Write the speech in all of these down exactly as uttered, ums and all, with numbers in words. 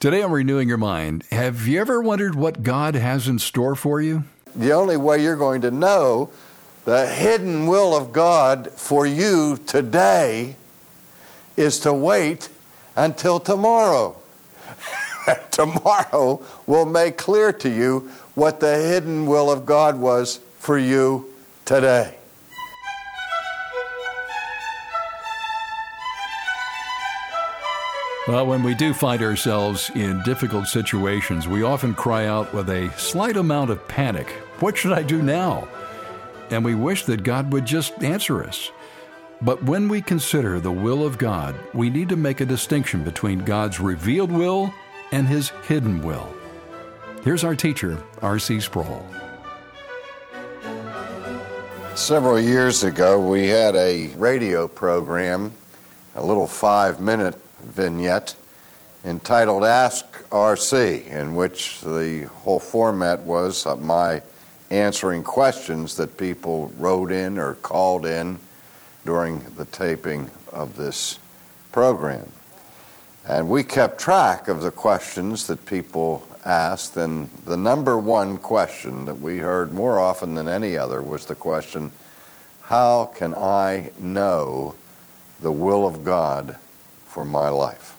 Today on Renewing Your Mind, have you ever wondered what God has in store for you? The only way you're going to know the hidden will of God for you today is to wait until tomorrow. Tomorrow will make clear to you what the hidden will of God was for you today. Well, when we do find ourselves in difficult situations, we often cry out with a slight amount of panic, "What should I do now?" And we wish that God would just answer us. But when we consider the will of God, we need to make a distinction between God's revealed will and His hidden will. Here's our teacher, R C Sproul. Several years ago, we had a radio program, a little five-minute vignette entitled Ask R C, in which the whole format was of my answering questions that people wrote in or called in during the taping of this program. And we kept track of the questions that people asked, and the number one question that we heard more often than any other was the question, how can I know the will of God for my life?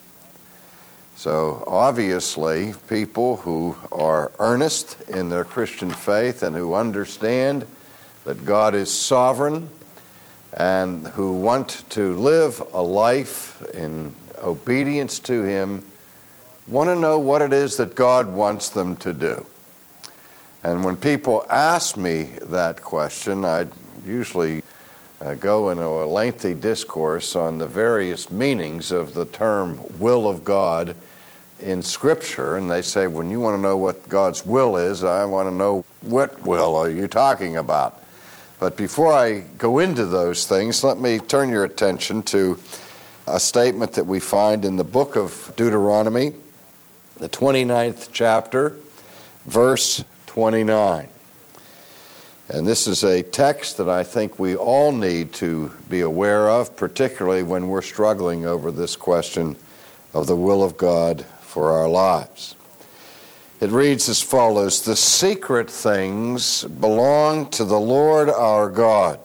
So obviously, people who are earnest in their Christian faith and who understand that God is sovereign and who want to live a life in obedience to Him want to know what it is that God wants them to do. And when people ask me that question, I usually Uh, go into a lengthy discourse on the various meanings of the term will of God in Scripture. And they say, when you want to know what God's will is, I want to know what will are you talking about. But before I go into those things, let me turn your attention to a statement that we find in the book of Deuteronomy, the twenty-ninth chapter, verse twenty-nine. And this is a text that I think we all need to be aware of, particularly when we're struggling over this question of the will of God for our lives. It reads as follows, "The secret things belong to the Lord our God,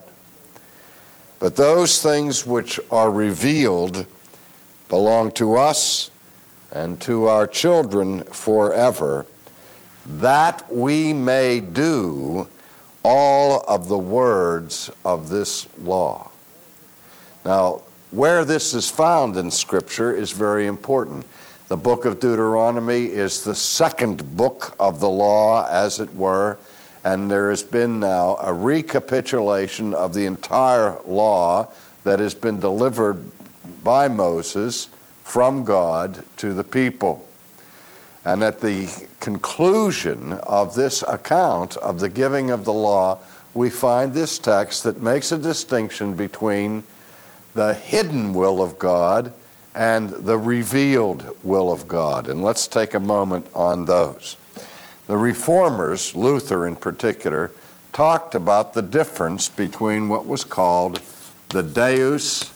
but those things which are revealed belong to us and to our children forever, that we may do all of the words of this law." Now, where this is found in Scripture is very important. The book of Deuteronomy is the second book of the law, as it were, and there has been now a recapitulation of the entire law that has been delivered by Moses from God to the people. And at the conclusion of this account of the giving of the law, we find this text that makes a distinction between the hidden will of God and the revealed will of God. And let's take a moment on those. The Reformers, Luther in particular, talked about the difference between what was called the Deus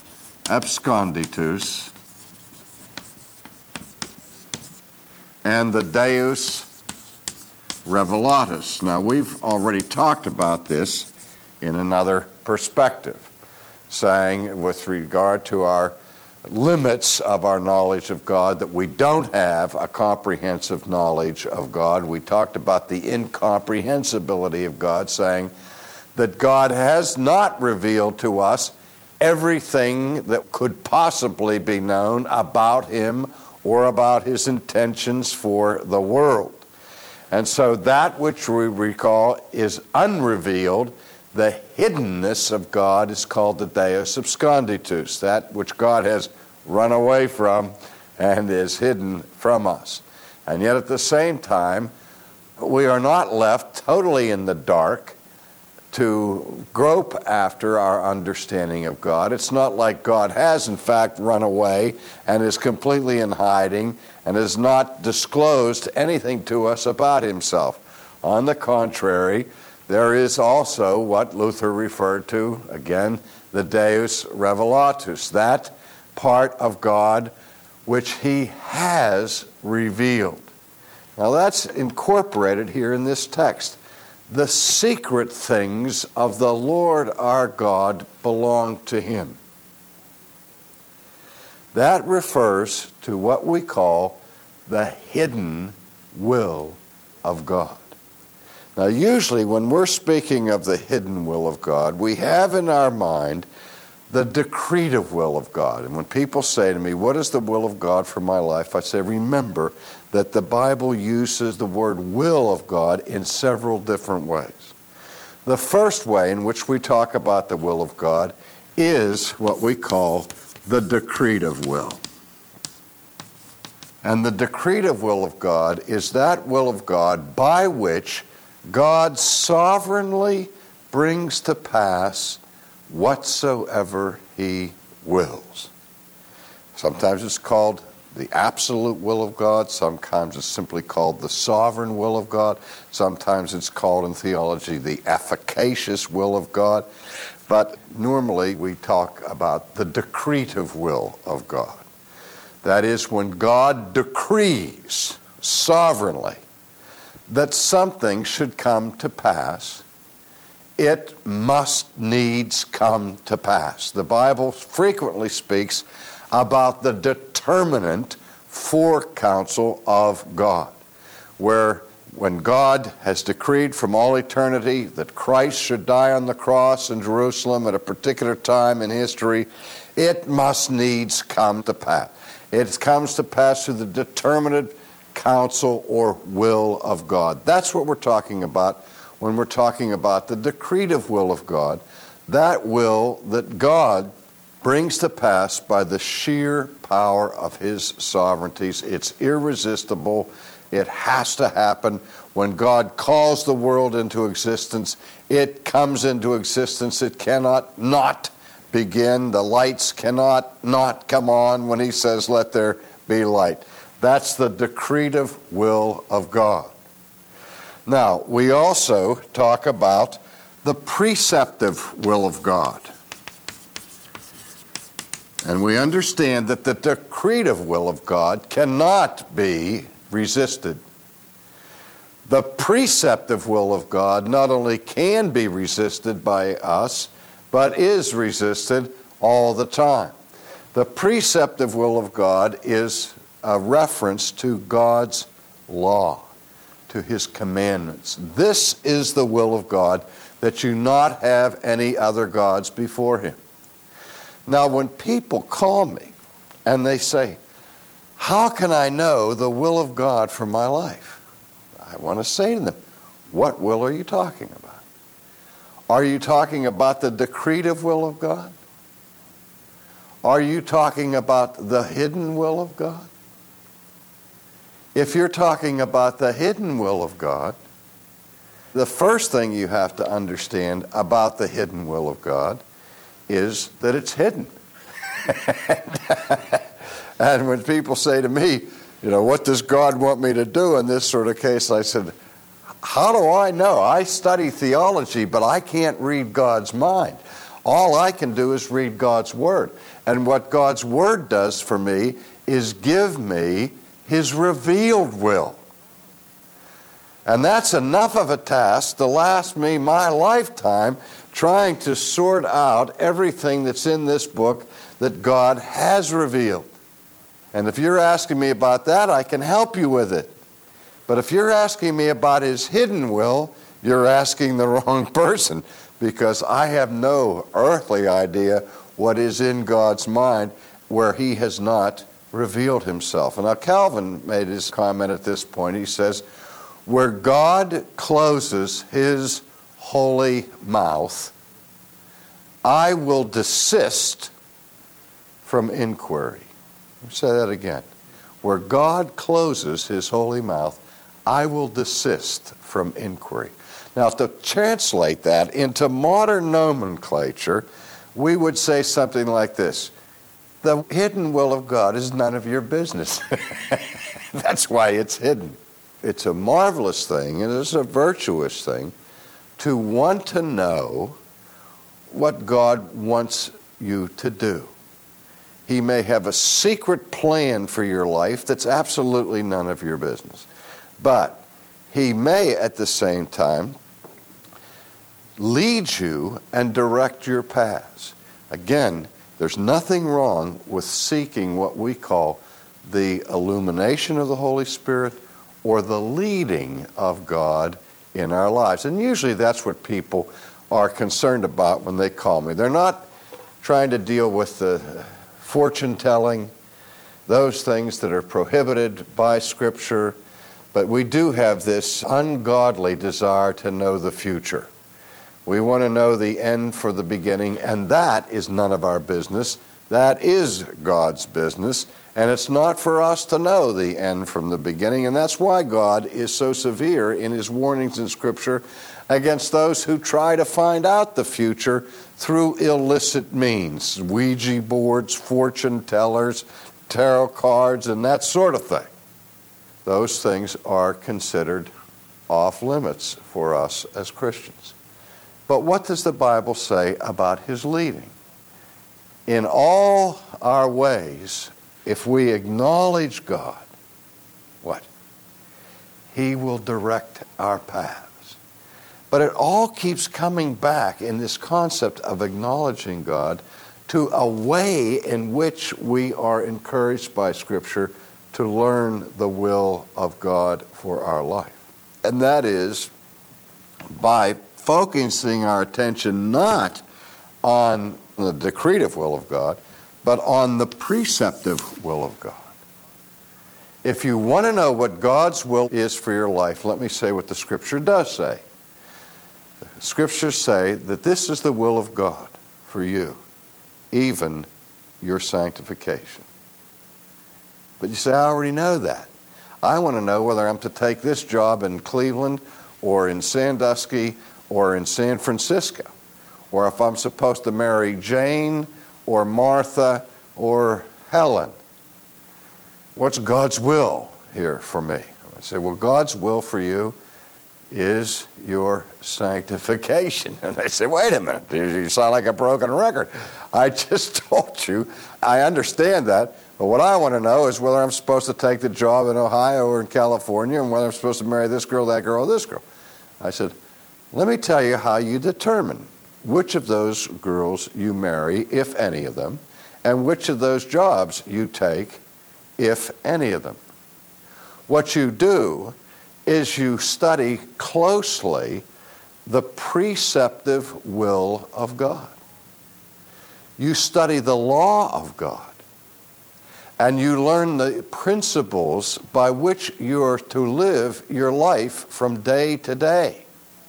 absconditus and the Deus revelatus. Now, we've already talked about this in another perspective, saying with regard to our limits of our knowledge of God that we don't have a comprehensive knowledge of God. We talked about the incomprehensibility of God, saying that God has not revealed to us everything that could possibly be known about Him or about His intentions for the world. And so that which we recall is unrevealed, the hiddenness of God, is called the Deus absconditus, that which God has run away from and is hidden from us. And yet at the same time, we are not left totally in the dark to grope after our understanding of God. It's not like God has, in fact, run away and is completely in hiding and has not disclosed anything to us about Himself. On the contrary, there is also what Luther referred to, again, the Deus revelatus, that part of God which he has revealed. Now that's incorporated here in this text. The secret things of the Lord our God belong to him. That refers to what we call the hidden will of God. Now usually when we're speaking of the hidden will of God, we have in our mind the decretive will of God. And when people say to me, what is the will of God for my life? I say, remember that the Bible uses the word will of God in several different ways. The first way in which we talk about the will of God is what we call the decretive will. And the decretive will of God is that will of God by which God sovereignly brings to pass whatsoever he wills. Sometimes it's called the absolute will of God. Sometimes it's simply called the sovereign will of God. Sometimes it's called in theology the efficacious will of God. But normally we talk about the decretive will of God. That is, when God decrees sovereignly that something should come to pass, it must needs come to pass. The Bible frequently speaks about the determinate forecounsel of God, where when God has decreed from all eternity that Christ should die on the cross in Jerusalem at a particular time in history, it must needs come to pass. It comes to pass through the determinate counsel or will of God. That's what we're talking about when we're talking about the decretive will of God, that will that God brings to pass by the sheer power of his sovereignties. It's irresistible. It has to happen. When God calls the world into existence, it comes into existence. It cannot not begin. The lights cannot not come on when he says, let there be light. That's the decretive will of God. Now, we also talk about the preceptive will of God. And we understand that the decretive will of God cannot be resisted. The preceptive will of God not only can be resisted by us, but is resisted all the time. The preceptive will of God is a reference to God's law, to his commandments. This is the will of God, that you not have any other gods before him. Now, when people call me and they say, how can I know the will of God for my life? I want to say to them, what will are you talking about? Are you talking about the decretive will of God? Are you talking about the hidden will of God? If you're talking about the hidden will of God, the first thing you have to understand about the hidden will of God is that it's hidden. And when people say to me, you know, what does God want me to do in this sort of case? I said, how do I know? I study theology, but I can't read God's mind. All I can do is read God's Word. And what God's Word does for me is give me his revealed will. And that's enough of a task to last me my lifetime trying to sort out everything that's in this book that God has revealed. And if you're asking me about that, I can help you with it. But if you're asking me about his hidden will, you're asking the wrong person, because I have no earthly idea what is in God's mind where he has not revealed himself. And now Calvin made his comment at this point. He says, where God closes his holy mouth, I will desist from inquiry. Let me say that again. Where God closes his holy mouth, I will desist from inquiry. Now, to translate that into modern nomenclature, we would say something like this. The hidden will of God is none of your business. That's why it's hidden. It's a marvelous thing, and it's a virtuous thing, to want to know what God wants you to do. He may have a secret plan for your life that's absolutely none of your business. But he may, at the same time, lead you and direct your paths. Again, there's nothing wrong with seeking what we call the illumination of the Holy Spirit or the leading of God in our lives. And usually that's what people are concerned about when they call me. They're not trying to deal with the fortune telling, those things that are prohibited by Scripture, but we do have this ungodly desire to know the future. We want to know the end for the beginning, and that is none of our business. That is God's business, and it's not for us to know the end from the beginning, and that's why God is so severe in his warnings in Scripture against those who try to find out the future through illicit means, Ouija boards, fortune tellers, tarot cards, and that sort of thing. Those things are considered off limits for us as Christians. But what does the Bible say about his leading? In all our ways, if we acknowledge God, what? He will direct our paths. But it all keeps coming back in this concept of acknowledging God to a way in which we are encouraged by Scripture to learn the will of God for our life. And that is by focusing our attention not on the decretive will of God, but on the preceptive will of God. If you want to know what God's will is for your life, let me say what the Scripture does say. The Scriptures say that this is the will of God for you, even your sanctification. But you say, I already know that. I want to know whether I'm to take this job in Cleveland or in Sandusky or in San Francisco, or if I'm supposed to marry Jane or Martha or Helen. What's God's will here for me? I say, well, God's will for you is your sanctification. And they say, wait a minute, you sound like a broken record. I just told you, I understand that, but what I want to know is whether I'm supposed to take the job in Ohio or in California, and whether I'm supposed to marry this girl, that girl, or this girl. I said, let me tell you how you determine which of those girls you marry, if any of them, and which of those jobs you take, if any of them. What you do is you study closely the preceptive will of God. You study the law of God, and you learn the principles by which you are to live your life from day to day.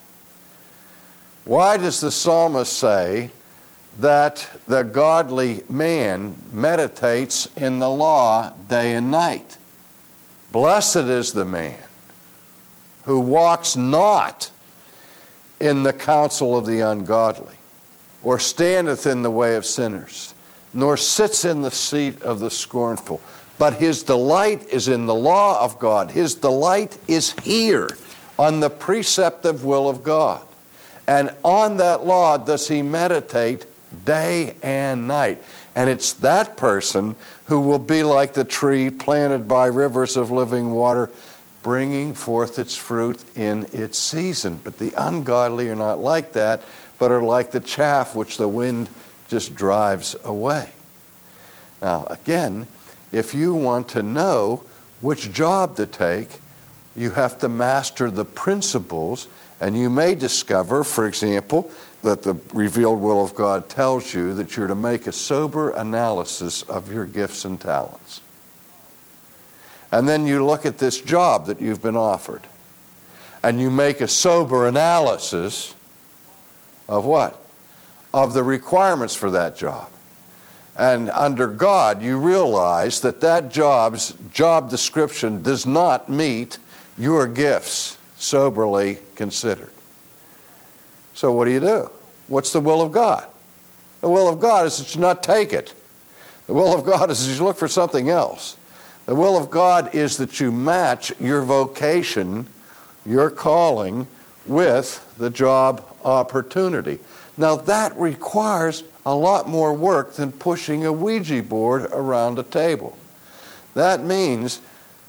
Why does the psalmist say that the godly man meditates in the law day and night? Blessed is the man who walks not in the counsel of the ungodly, or standeth in the way of sinners, nor sits in the seat of the scornful. But his delight is in the law of God. His delight is here on the preceptive will of God. And on that law does he meditate day and night. And it's that person who will be like the tree planted by rivers of living water, bringing forth its fruit in its season. But the ungodly are not like that, but are like the chaff which the wind just drives away. Now, again, if you want to know which job to take, you have to master the principles, and you may discover, for example, that the revealed will of God tells you that you're to make a sober analysis of your gifts and talents. And then you look at this job that you've been offered, and you make a sober analysis of what? Of the requirements for that job. And under God, you realize that that job's job description does not meet your gifts, soberly considered. So what do you do? What's the will of God? The will of God is that you not take it. The will of God is that you look for something else. The will of God is that you match your vocation, your calling, with the job opportunity. Now that requires a lot more work than pushing a Ouija board around a table. That means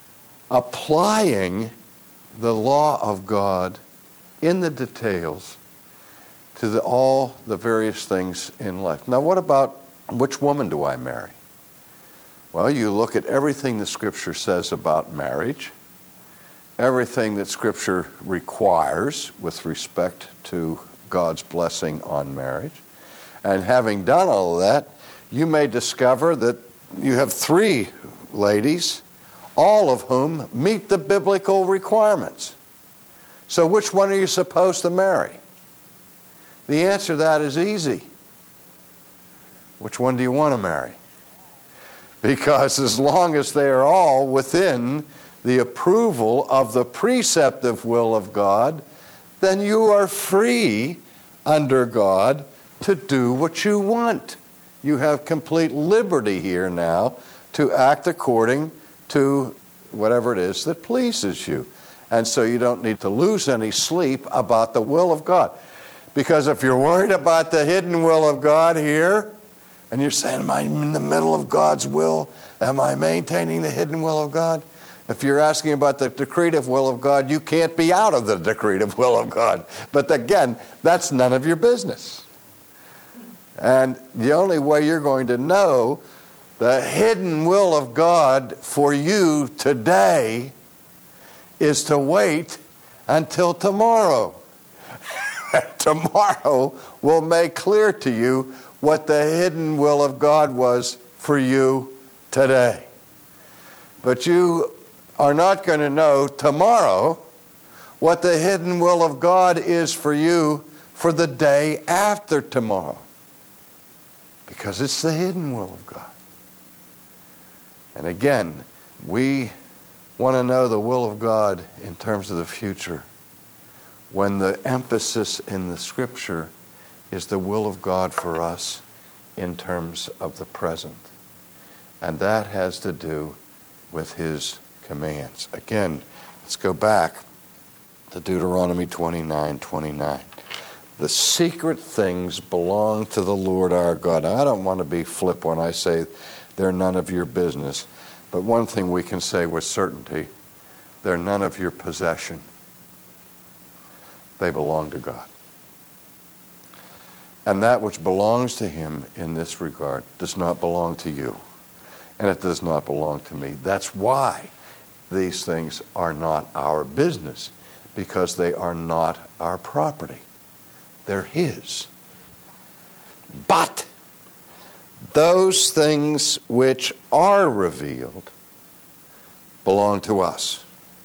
applying the law of God in the details to the, all the various things in life. Now, what about which woman do I marry? Well, you look at everything the Scripture says about marriage, everything that Scripture requires with respect to God's blessing on marriage, and having done all of that, you may discover that you have three ladies, all of whom meet the biblical requirements. So which one are you supposed to marry? The answer to that is easy. Which one do you want to marry? Because as long as they are all within the approval of the preceptive will of God, then you are free under God to do what you want. You have complete liberty here now to act according to whatever it is that pleases you. And so you don't need to lose any sleep about the will of God. Because if you're worried about the hidden will of God here, and you're saying, am I in the middle of God's will? Am I maintaining the hidden will of God? If you're asking about the decretive will of God, you can't be out of the decretive will of God. But again, that's none of your business. And the only way you're going to know the hidden will of God for you today is to wait until tomorrow. Tomorrow will make clear to you what the hidden will of God was for you today. But you are not going to know tomorrow what the hidden will of God is for you for the day after tomorrow. Because it's the hidden will of God. And again, we want to know the will of God in terms of the future, when the emphasis in the Scripture is the will of God for us in terms of the present. And that has to do with His commands. Again, let's go back to Deuteronomy twenty-nine twenty-nine. The secret things belong to the Lord our God. Now, I don't want to be flip when I say they're none of your business, but one thing we can say with certainty, they're none of your possession. They belong to God. And that which belongs to Him in this regard does not belong to you. And it does not belong to me. That's why these things are not our business, because they are not our property. They're His. But those things which are revealed belong to us.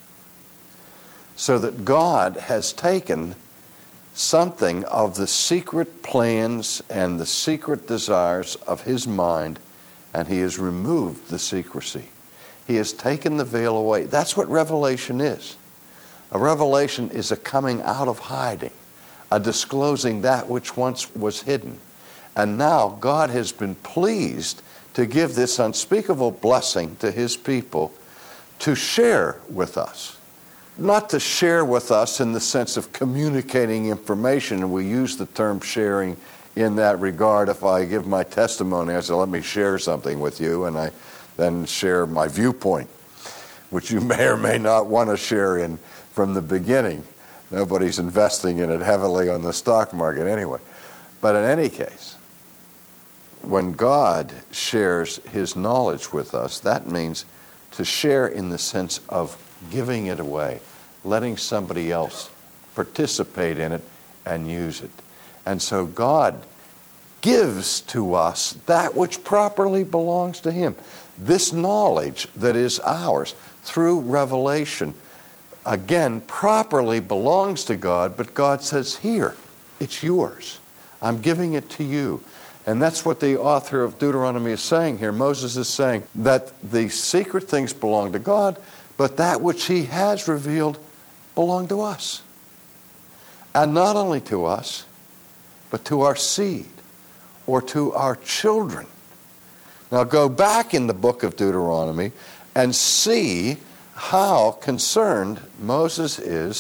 So that God has taken something of the secret plans and the secret desires of His mind, and He has removed the secrecy. He has taken the veil away. That's what revelation is. A revelation is a coming out of hiding, a disclosing that which once was hidden. And now God has been pleased to give this unspeakable blessing to His people to share with us. Not to share with us in the sense of communicating information, and we use the term sharing in that regard. If I give my testimony, I say, let me share something with you, and I then share my viewpoint, which you may or may not want to share in from the beginning. Nobody's investing in it heavily on the stock market anyway. But in any case, when God shares His knowledge with us, that means to share in the sense of giving it away, letting somebody else participate in it and use it. And so God gives to us that which properly belongs to Him. This knowledge that is ours through revelation, again, properly belongs to God, but God says, here, it's yours. I'm giving it to you. And that's what the author of Deuteronomy is saying here. Moses is saying that the secret things belong to God, but that which He has revealed belong to us. And not only to us, but to our seed or to our children. Now go back in the book of Deuteronomy and see how concerned Moses is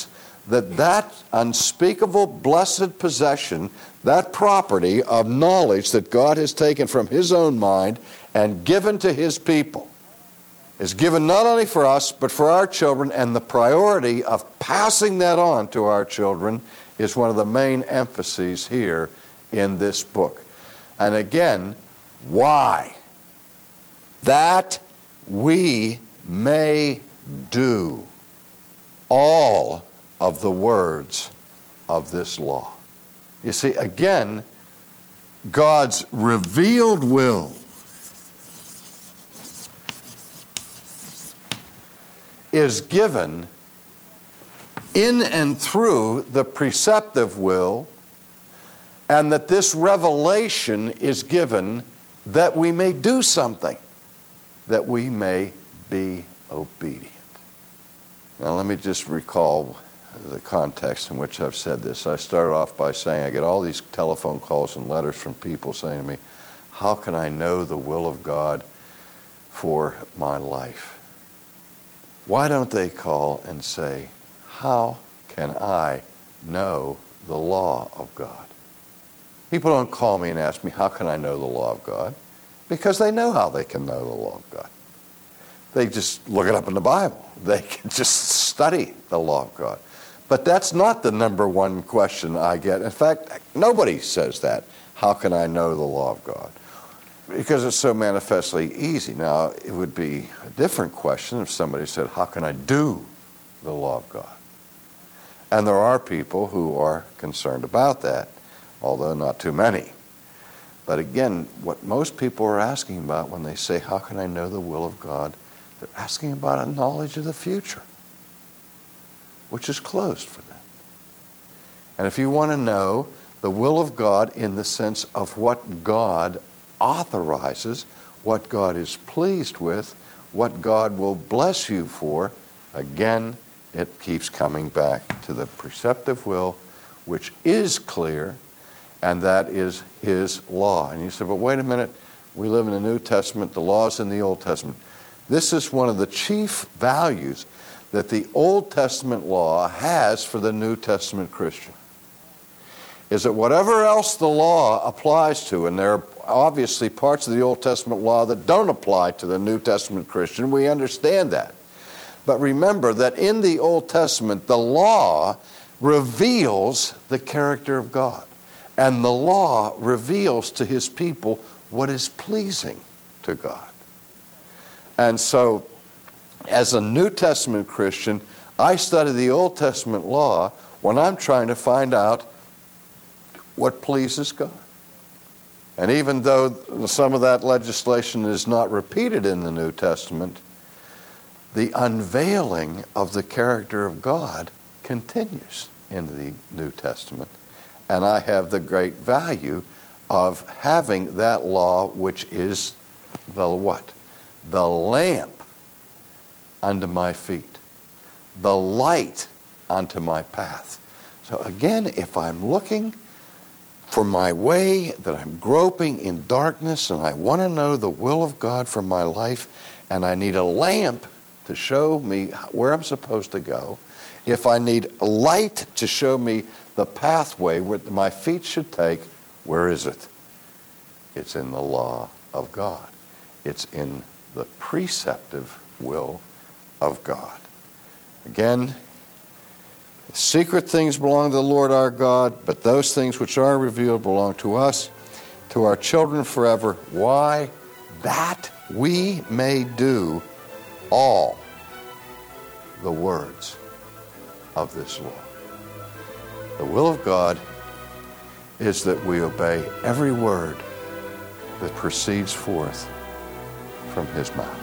that that unspeakable blessed possession, that property of knowledge that God has taken from his own mind and given to his people, is given not only for us, but for our children, and the priority of passing that on to our children is one of the main emphases here in this book. And again, why? That we may do all of the words of this law. You see, again, God's revealed will is given in and through the preceptive will, and that this revelation is given that we may do something, that we may be obedient. Now let me just recall the context in which I've said this. I started off by saying I get all these telephone calls and letters from people saying to me, how can I know the will of God for my life? Why don't they call and say, how can I know the law of God? People don't call me and ask me, how can I know the law of God? Because they know how they can know the law of God. They just look it up in the Bible. They can just study the law of God. But that's not the number one question I get. In fact, nobody says that. How can I know the law of God? Because it's so manifestly easy. Now, it would be a different question if somebody said, how can I do the law of God? And there are people who are concerned about that, although not too many. But again, what most people are asking about when they say, how can I know the will of God? They're asking about a knowledge of the future, which is closed for them. And if you want to know the will of God in the sense of what God authorizes, what God is pleased with, what God will bless you for, again, it keeps coming back to the preceptive will, which is clear, and that is his law. And you say, but wait a minute, we live in the New Testament, the law's in the Old Testament. This is one of the chief values that the Old Testament law has for the New Testament Christian, is that whatever else the law applies to, and there are obviously parts of the Old Testament law that don't apply to the New Testament Christian, we understand that. But remember that in the Old Testament, the law reveals the character of God. And the law reveals to his people what is pleasing to God. And so, as a New Testament Christian, I study the Old Testament law when I'm trying to find out what pleases God. And even though some of that legislation is not repeated in the New Testament, the unveiling of the character of God continues in the New Testament. And I have the great value of having that law, which is the what? The lamp unto my feet, the light unto my path. So again, if I'm looking for my way, that I'm groping in darkness, and I want to know the will of God for my life, and I need a lamp to show me where I'm supposed to go, if I need a light to show me the pathway where my feet should take, where is it? It's in the law of God. It's in the preceptive will of God. Again, secret things belong to the Lord our God, but those things which are revealed belong to us, to our children forever. Why? That we may do all the words of this law. The will of God is that we obey every word that proceeds forth from his mouth.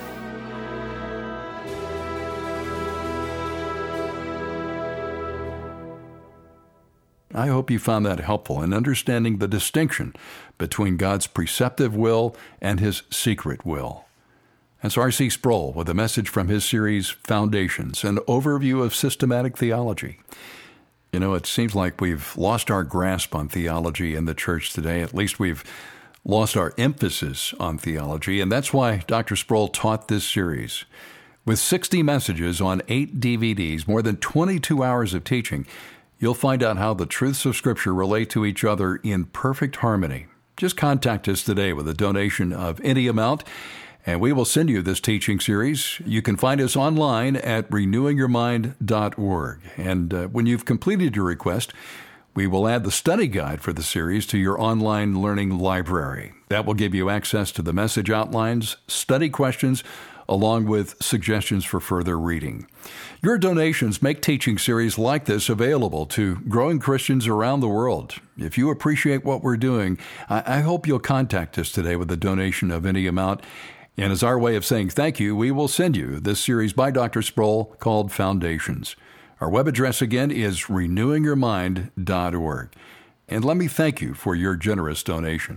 I hope you found that helpful in understanding the distinction between God's preceptive will and his secret will. That's R C Sproul with a message from his series, Foundations, an overview of systematic theology. You know, it seems like we've lost our grasp on theology in the church today. At least we've lost our emphasis on theology, and that's why Doctor Sproul taught this series. With sixty messages on eight D V Ds, more than twenty-two hours of teaching, you'll find out how the truths of Scripture relate to each other in perfect harmony. Just contact us today with a donation of any amount, and we will send you this teaching series. You can find us online at renewing your mind dot org. And uh, when you've completed your request, we will add the study guide for the series to your online learning library. That will give you access to the message outlines, study questions, along with suggestions for further reading. Your donations make teaching series like this available to growing Christians around the world. If you appreciate what we're doing, I, I hope you'll contact us today with a donation of any amount. And as our way of saying thank you, we will send you this series by Doctor Sproul called Foundations. Our web address again is renewing your mind dot org. And let me thank you for your generous donation.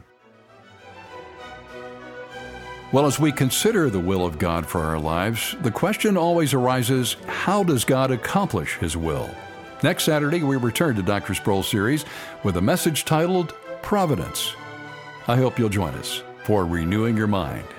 Well, as we consider the will of God for our lives, the question always arises, how does God accomplish His will? Next Saturday, we return to Doctor Sproul's series with a message titled Providence. I hope you'll join us for Renewing Your Mind.